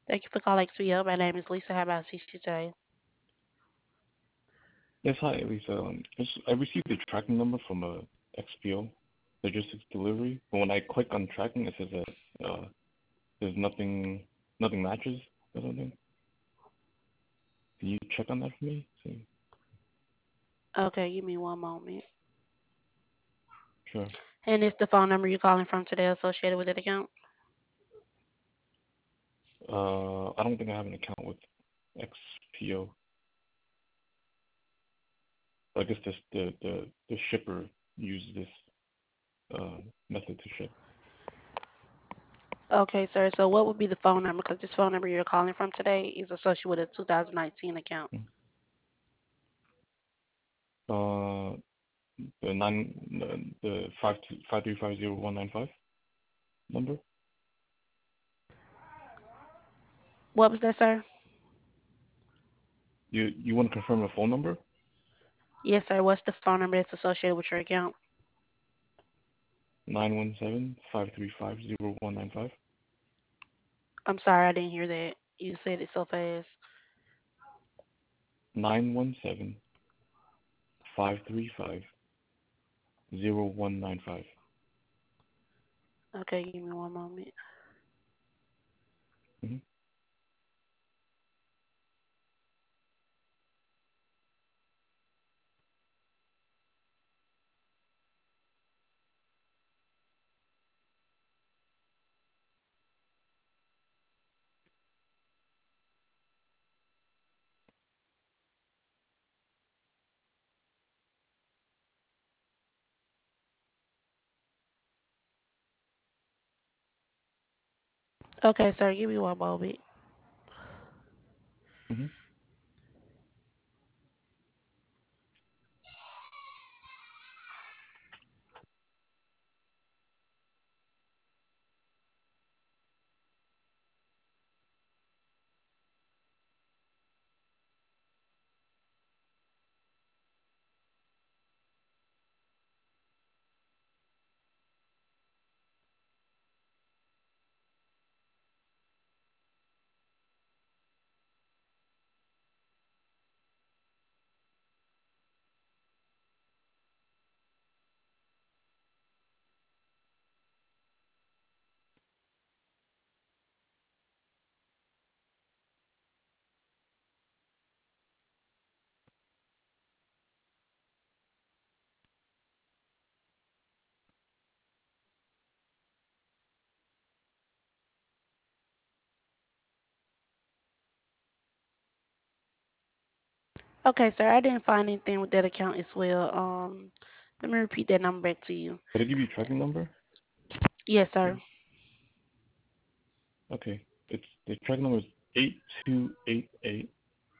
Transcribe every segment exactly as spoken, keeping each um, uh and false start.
Thank you for calling X P O. My name is Lisa. How about I assist you today? Yes, hi, Lisa. Um, just, I received a tracking number from a X P O logistics delivery, but when I click on tracking, it says that uh, there's nothing, nothing matches or something. Can you check on that for me? See? Okay, give me one moment. Sure. And is the phone number you're calling from today associated with that account? Uh, I don't think I have an account with X P O. I guess this, the, the, the shipper used this uh, method to ship. Okay, sir. So what would be the phone number? Because this phone number you're calling from today is associated with a two thousand nineteen account. Uh, the nine, the, the five two five three five zero one nine five number. What was that, sir? You you want to confirm a phone number? Yes, sir. What's the phone number that's associated with your account? Nine one seven five three five zero one nine five. I'm sorry, I didn't hear that. You said it so fast. Nine one seven five three five zero one nine five. Okay, give me one moment. Mm-hmm. Okay, sir. Give me one moment. Mm-hmm. Okay, sir. I didn't find anything with that account as well. Um, let me repeat that number back to you. Did I give you a tracking number? Yes, Please. sir. Okay. It's the tracking number is eight two eight eight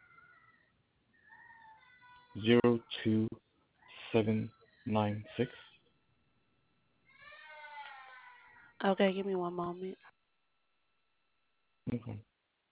zero two seven nine six. Okay, give me one moment. Okay.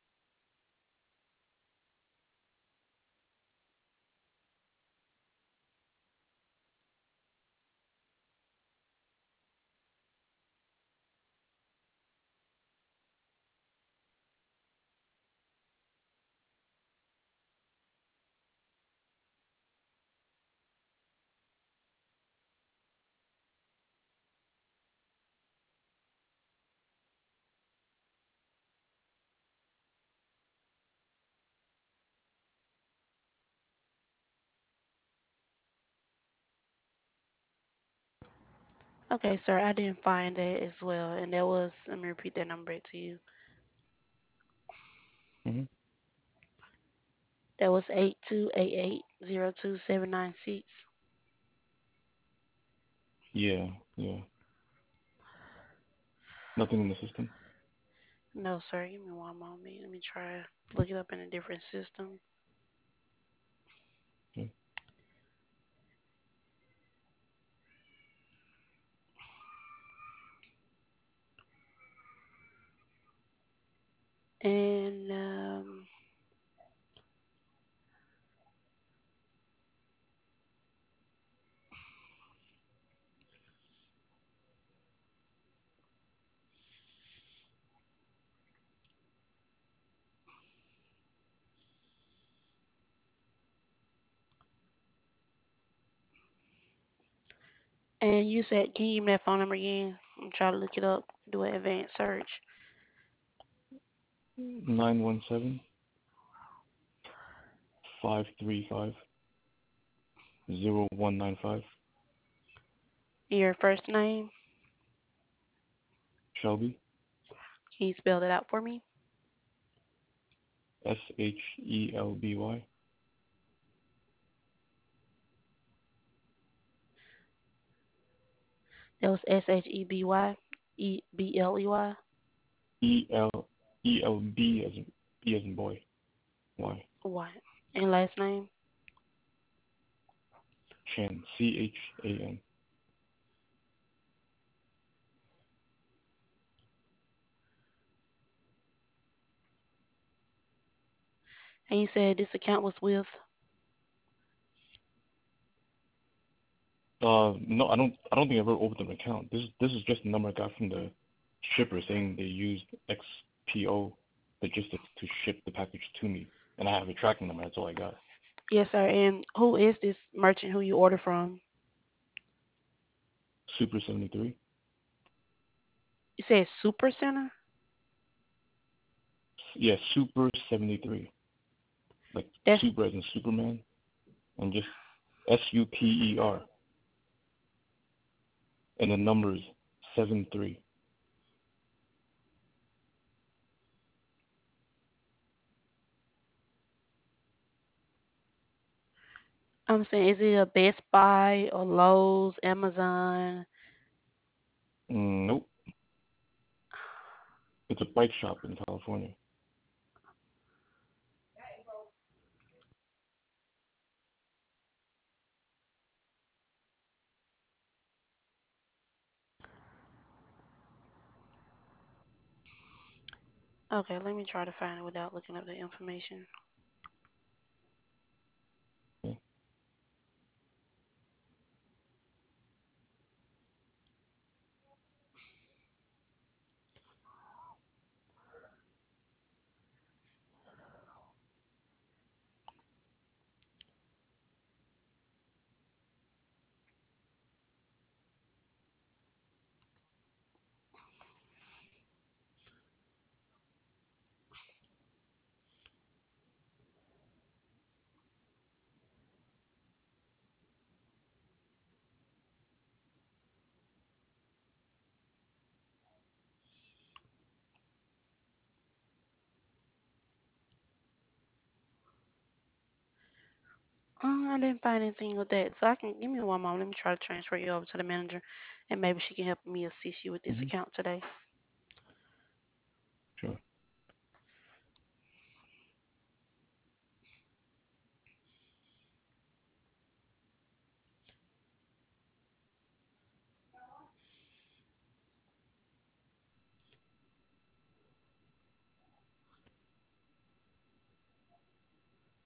Okay, sir. I didn't find that as well, and that was. Let me repeat that number back to you. Mm-hmm. That was eight two eight eight zero two seven nine six. Yeah. Yeah. Nothing in the system. No, sir. Give me one moment. Let me try look it up in a different system. Okay. And um, And you said, can you give me that phone number again? I'm trying to look it up, do an advanced search. Nine one seven five three five zero one nine five. Your first name, Shelby. can you spell that out for me? S H E L B Y. That was S H E B Y E B L E Y. E L E L B as in B as in boy. Y. Y. And last name? Chan. C H A N. And you said this account was with. Uh, no, I don't. I don't think I ever opened an account. This this is just a number I got from the shipper saying they used X P O logistics to ship the package to me, and I have a tracking number. That's all I got. Yes, sir. And who is this merchant who you order from? Super seventy three. You said Super Center? Yeah, Super seventy three. Like That's super as in Superman, and just S U P E R, and the numbers seven three. I'm saying, is it a Best Buy or Lowe's, Amazon? Mm, nope, it's a bike shop in California. Okay, let me try to find it without looking up the information. Yeah. Uh, I didn't find anything with that. So I can give me one moment. Let me try to transfer you over to the manager and maybe she can help me assist you with this Mm-hmm. account today.